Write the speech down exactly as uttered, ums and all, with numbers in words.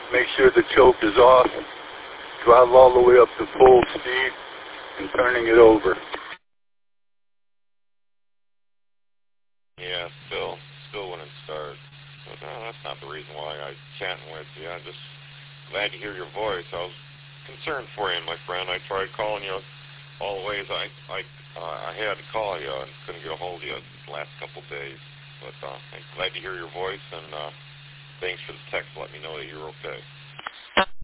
make sure the choke is off, drive all the way up to full speed, and turning it over. Yeah, still, still wouldn't start. But no, that's not the reason why I'm chatting with you. I'm just glad to hear your voice. I was concerned for you, my friend. I tried calling you all the ways I I uh, I had to call you and couldn't get a hold of you the last couple of days. But uh, I'm glad to hear your voice, and uh, thanks for the text. Let me know that you're okay.